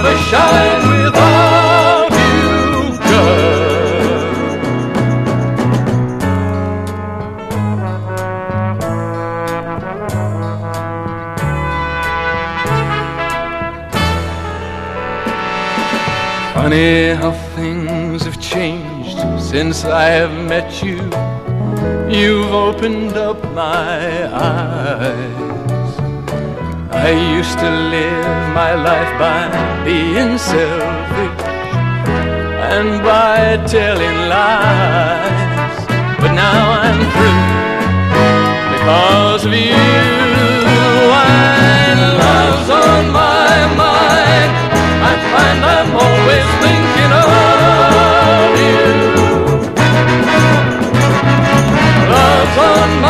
never shine without you, girl. Funny how things have changed since I have met you. You've opened up my eyes. I used to live my life by being selfish and by telling lies, but now I'm through because of you. And love's on my mind. I find I'm always thinking of you. Love's on